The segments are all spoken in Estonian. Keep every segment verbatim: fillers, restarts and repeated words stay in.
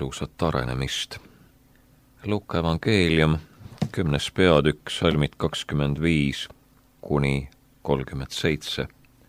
ilusat arenemist. Luuka evangeelium, kümnes peatükk, salmid kakskümmend viis kuni kolmkümmend seitse.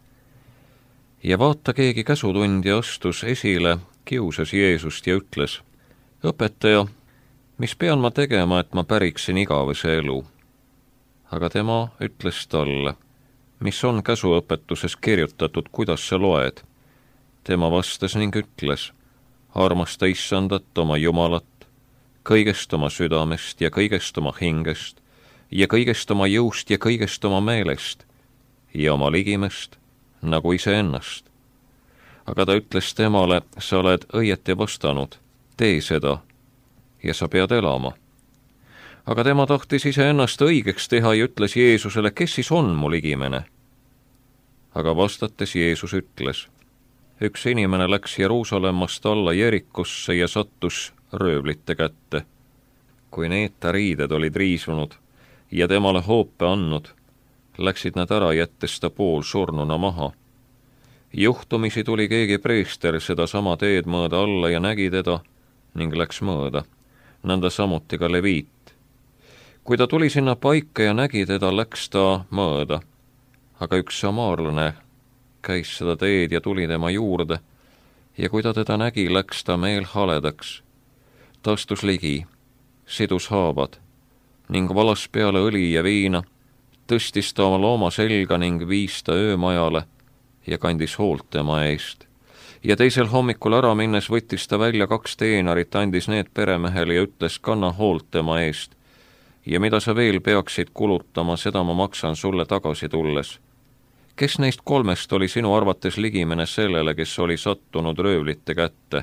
Ja vaata, keegi käsutundja astus esile, kiusas Jeesust ja ütles: õpetaja, mis pean ma tegema, et ma päriksin igavese elu? Aga tema ütles talle: mis on käsuõpetuses kirjutatud, kuidas sa loed? Tema vastas ning ütles: armasta Issandat, oma Jumalat, kõigest oma südamest ja kõigest oma hingest ja kõigest oma jõust ja kõigest oma meelest ja oma ligimest nagu iseennast. Aga ta ütles temale: sa oled õieti vastanud, tee seda ja sa pead elama. Aga tema tahtis iseennast õigeks teha ja ütles Jeesusele: kes siis on mu ligimene? Aga vastates Jeesus ütles: üks inimene läks Jeruusalemmast alla Jerikosse ja sattus röövlite kätte. Kui need ta riided olid riisunud ja temale hoope andnud, läksid nad ära, jättes ta pool surnuna maha. Juhtumisi tuli keegi preester seda sama teed mõõda alla ja nägi teda ning läks mõõda, nõnda samuti ka leviit. Kui ta tuli sinna paika ja nägi teda, läks ta mõõda, aga üks samaarlane käis seda teed ja tuli tema juurde ja kui ta teda nägi, läks ta meel haledaks. Ta astus ligi, sidus haavad ning valas peale õli ja viina, tõstis ta oma looma selga ning viis ta öömajale ja kandis hoolt tema eest. Ja teisel hommikul ära minnes võttis ta välja kaks teenarit, andis need peremehele ja ütles: kanna hoolt tema eest ja mida sa veel peaksid kulutama, seda ma maksan sulle tagasi tulles. Kes neist kolmest oli sinu arvates ligimene sellele, kes oli sattunud röövlite kätte?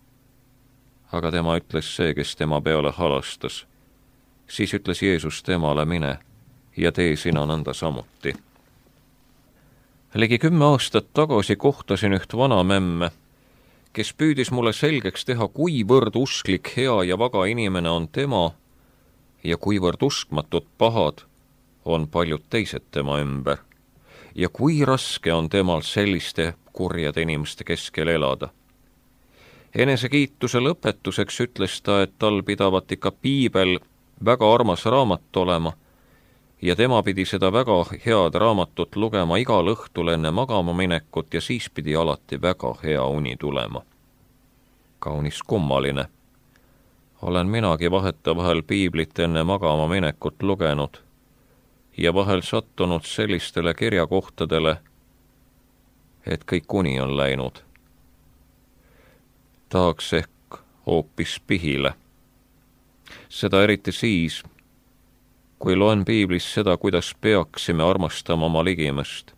Aga tema ütles see, kes tema peale halastas. Siis ütles Jeesus temale: mine ja tee sina nõnda samuti. Ligi kümme aastat tagasi kohtasin üht vanamemme, kes püüdis mulle selgeks teha, kuivõrd usklik, hea ja vaga inimene on tema ja kuivõrd uskmatud pahad on paljud teised tema ümber ja kui raske on temal selliste kurjade inimeste keskel elada. Enesekiituse lõpetuseks ütles ta, et tal pidavat ikka piibel väga armas raamat olema ja tema pidi seda väga head raamatut lugema igal õhtul enne magama minekut ja siis pidi alati väga hea uni tulema. Kaunis kummaline. Olen minagi vahetevahel piiblit enne magama minekut lugenud ja vahel sattunud sellistele kirjakohtadele, et kõik uni on läinud. Tahaks ehk hoopis pihile. Seda eriti siis, kui loen piiblis seda, kuidas peaksime armastama oma ligimest.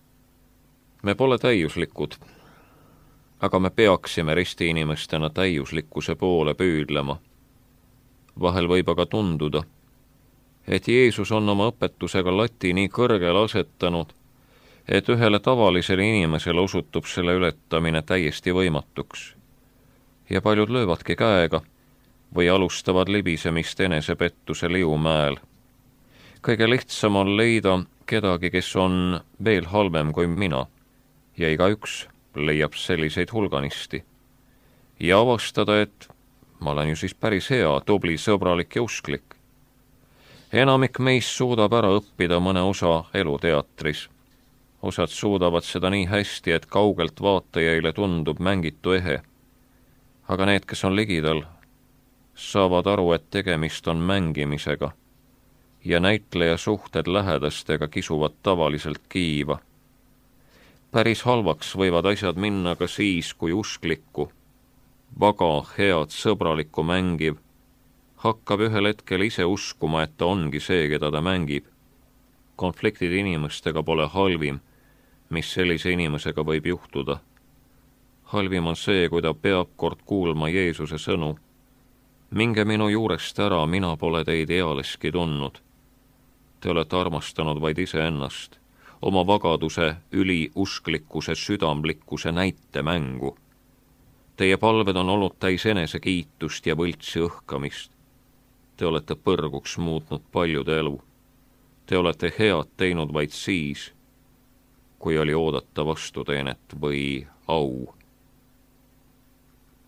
Me pole täiuslikud, aga me peaksime ristiinimestena täiuslikkuse poole püüdlema. Vahel võib aga tunduda, et Jeesus on oma õpetusega lati nii kõrgele asetanud, et ühele tavalisele inimesele osutub selle ületamine täiesti võimatuks. Ja paljud löövadki käega või alustavad libisemist enesepettuse liumäel. Kõige lihtsam on leida kedagi, kes on veel halvem kui mina ja igaüks leiab selliseid hulganisti. Ja avastada, et ma olen ju siis päris hea, tubli, sõbralik ja usklik. Enamik meist suudab ära õppida mõne osa eluteatris. Osad suudavad seda nii hästi, et kaugelt vaatajaile tundub mängitu ehe. Aga need, kes on ligidal, saavad aru, et tegemist on mängimisega ja näitleja suhted lähedastega kisuvad tavaliselt kiiva. Päris halvaks võivad asjad minna ka siis, kui usklikku, vaga, head, sõbralikku mängiv hakkab ühel hetkel ise uskuma, et ta ongi see, keda ta mängib. Konfliktid inimestega pole halvim, mis sellise inimesega võib juhtuda. Halvim on see, kui ta peab kord kuulma Jeesuse sõnu. Minge minu juurest ära, mina pole teid ealeski tundnud. Te olete armastanud vaid iseennast, oma vagaduse, üliusklikkuse, südamlikkuse näitemängu. Teie palved on olnud täis enesekiitust ja võltsi õhkamist. Te olete põrguks muutnud paljude elu. Te olete head teinud vaid siis, kui oli oodata vastuteenet või au.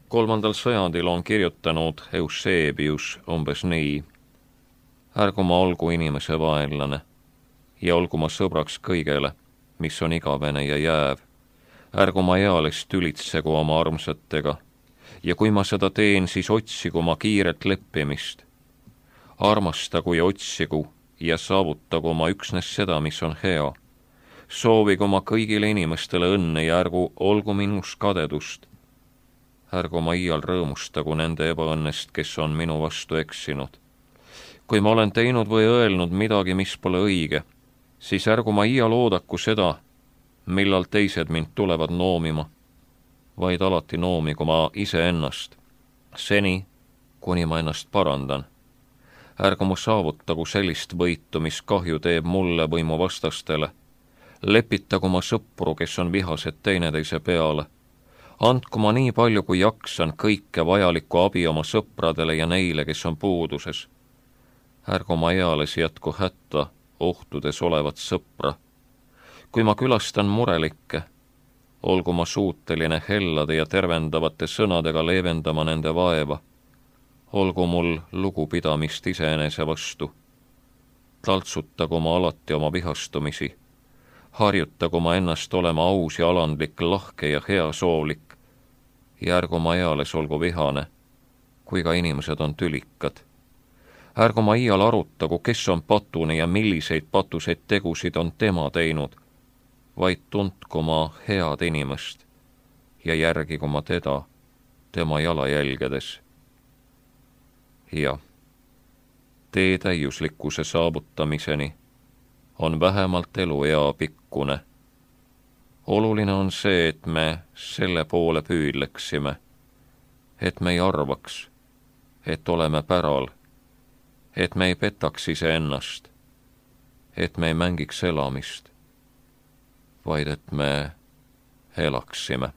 kolmandal sajandil on kirjutanud Eusebius umbes nii. Ärgu ma olgu inimese vaenlane ja olgu ma sõbraks kõigele, mis on igavene ja jääv. Ärgu ma ealist ülitsegu oma armsatega ja kui ma seda teen, siis otsigu ma kiiret leppimist. Armastagu ja otsigu ja saavutagu ma üksnes seda, mis on hea. Soovigu ma kõigile inimestele õnne ja ärgu olgu minus kadedust. Ärgu ma iial rõõmustagu nende ebaõnnest, kes on minu vastu eksinud. Kui ma olen teinud või öelnud midagi, mis pole õige, siis ärgu ma iial oodaku seda, millal teised mind tulevad noomima, vaid alati noomigu ma iseennast, seni, kuni ma ennast parandan. Ärgu mu saavutagu sellist võitu, mis kahju teeb mulle või mu vastastele. Lepitagu ma sõpru, kes on vihased teineteise peale. Andku ma nii palju, kui jaksan kõike vajalikku abi oma sõpradele ja neile, kes on puuduses. Ärgu ma eales jätku hätta ohtudes olevat sõpra. Kui ma külastan murelikke, olgu ma suuteline hellade ja tervendavate sõnadega leevendama nende vaeva. Olgu mul lugupidamist iseenese vastu. Taltsutagu ma alati oma vihastumisi. Harjutagu ma ennast olema aus ja alandlik, lahke ja heasoovlik. Ja ärgu ma eales olgu vihane, kui ka inimesed on tülikad. Ärgu ma iial arutagu, kes on patune ja milliseid patuseid tegusid on tema teinud, vaid tuntku ma head inimest ja järgigu ma teda tema jalajälgedes. Ja tee täiuslikkuse saavutamiseni on vähemalt eluea pikkune. Oluline on see, et me selle poole püüdleksime, et me ei arvaks, et oleme päral, et me ei petaks iseennast, et me ei mängiks elamist, vaid et me elaksime.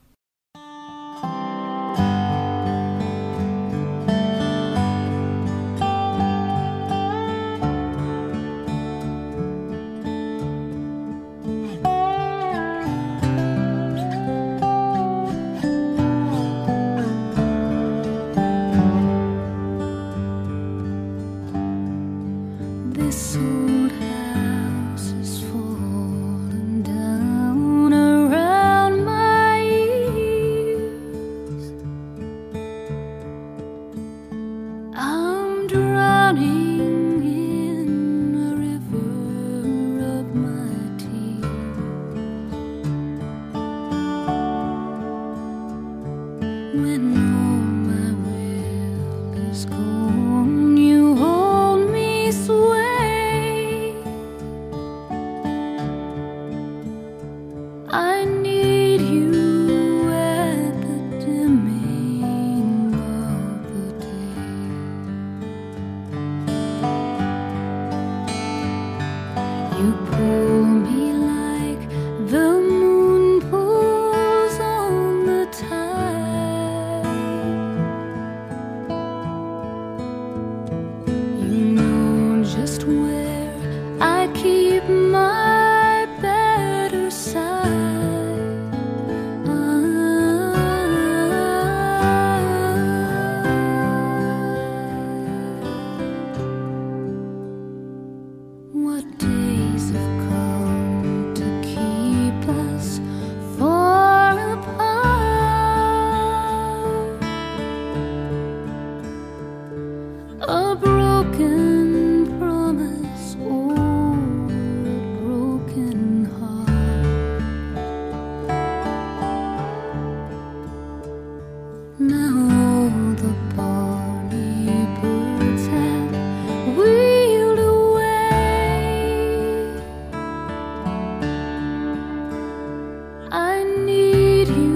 I need you.